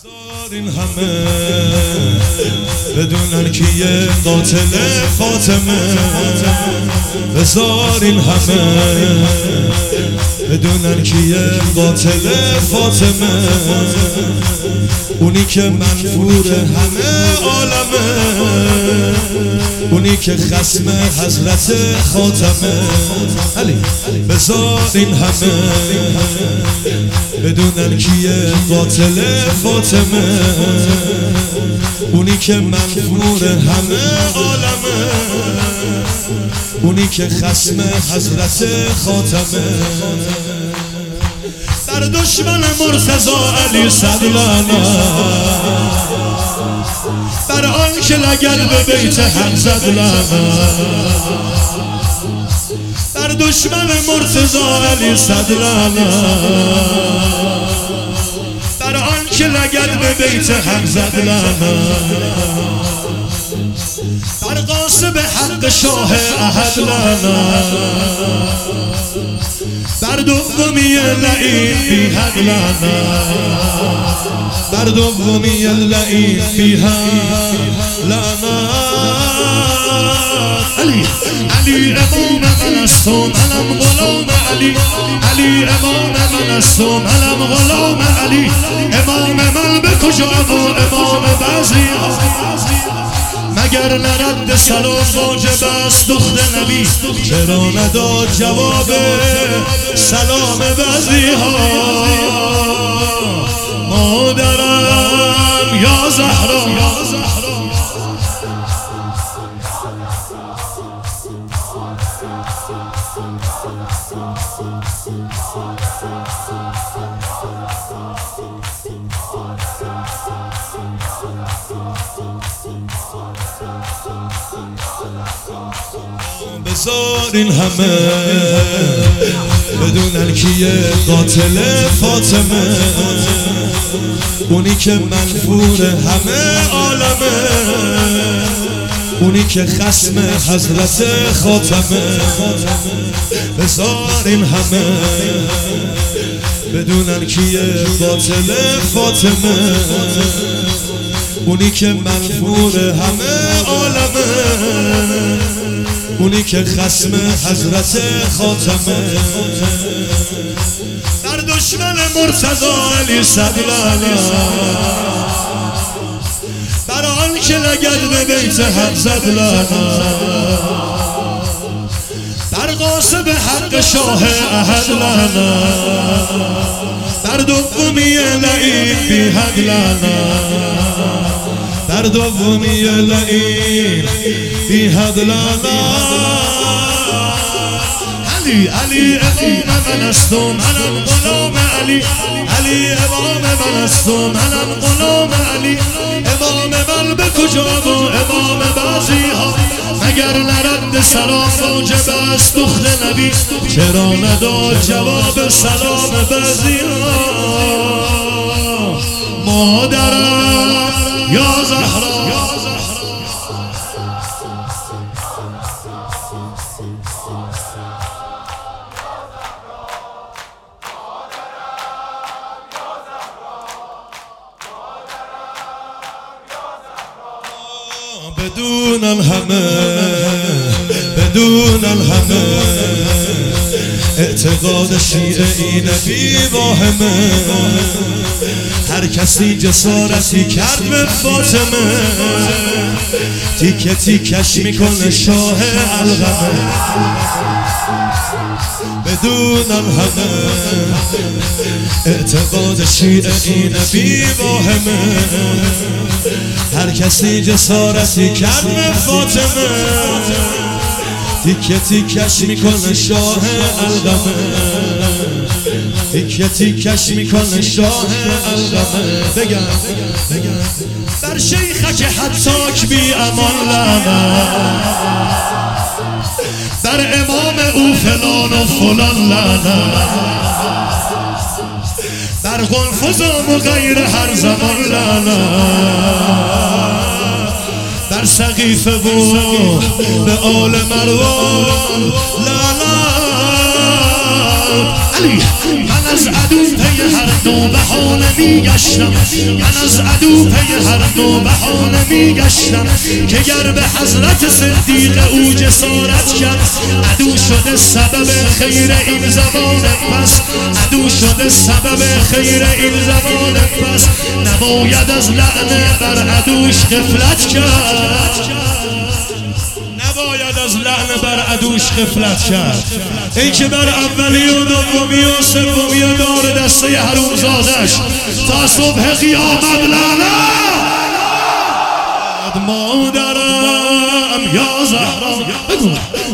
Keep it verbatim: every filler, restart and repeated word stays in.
این همه بدونن کیه قاتل فاطمه، بذار این همه بدونن کیه قاتل فاطمه، اونی که منفور همه عالمه، اونی که خصم حضرت خاتمه. علی بذار این همه بدونن کیه قاتل فاطمه، اونی که منفور همه عالمه، اونی که خصم حضرت خاتمه. در دشمن مرتضی علی صد لعنت، بر آن که لگد به بیت حق زد لعنت. در دشمن مرتضی علی صد لعنت، بر آن که لگد به بیت حق زد لعنت. بر غاصب حق شاه احد لعنت، بر دومی لعین بی حق لعنت، بر دومی لعین بی حق لعنت. علی علی امام من است و منم غلام علی، علی امام من است و منم غلام علی. امام من به کجا و امام بعضی مگر نرد سلام واجب است دختر نبی، چرا نداد جواب سلام بعضی ها. مادرم یا زهرا، بذار این همه بدونن کیه قاتل فاطمه، اونی که منفور همه عالمه، اونی که خصم حضرت خاتمه. بذار این همه بدونن کیه قاتل فاطمه، اونی که منفور همه عالمه، اونی که خصم حضرت خاتمه. در دشمن مرتضی علی صد لعنت، بر آن که لگد به بیت حق زد لعنت. در غاصب حق شاه احد لعنت، در دومی لعین بی حق لعنت، در دومی لعین بی حق لعنت. علی علی امام من است و منم غلام علی، علی امام من است و منم غلام علی. امام من به کجا و امام بعضی ها مگر نرد سلام واجب است دختر نبی، چرا نداد جواب سلام بعضی ها. مادرم یا زهرا، بدونن همه بدونن همه اعتقاد شیعه اینه بی واهمه، هر کسی جسارتی کرد به فاطمه، تیکه تیکش میکنه شاه الغمه. بدونن همه اعتقاد شیعه اینه بی واهمه، هر کسی جسارتی کرد به فاطمه، تیکه تیکش میکنه شاه الغمه، تیکه تیکش میکنه شاه الغمه. بگم بر شیخک حتاک بی امان لعنت، بر امام او فلان و فلان لعنت، بر قنفذام و غیر هر زمان لعنت، بر سقیفه و به آل مروان لعنت. علی من از عدو پی هر نوع بهانه میگشتم من از عدو پی هر نوع بهانه میگشتم که گر به حضرت صدیق او جسارت کرد عدو شده سبب خیر این زمان پس عدو شده سبب خیر این زمان پس نباید از لعنه بر عدوش غفلت کرد نباید از لعنه بر عدوش غفلت کرد ای که بر اولی و دومی و سومی و دار دسته حرومزادش تا صبح قیامت لعنت مادرم یا زهرا بگو